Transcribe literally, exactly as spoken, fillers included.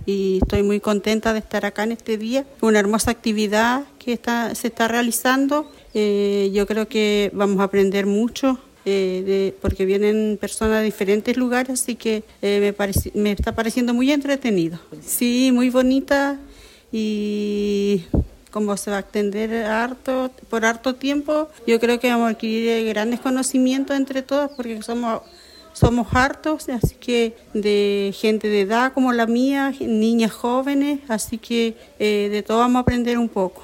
y estoy muy contenta de estar acá en este día. Una hermosa actividad que está, se está realizando. Eh, yo creo que vamos a aprender mucho. Eh, de, porque vienen personas de diferentes lugares, así que eh, me, pareci- me está pareciendo muy entretenido. Sí, muy bonita y como se va a extender harto, por harto tiempo, yo creo que vamos a adquirir grandes conocimientos entre todos porque somos, somos hartos, así que de gente de edad como la mía, niñas jóvenes, así que eh, de todo vamos a aprender un poco.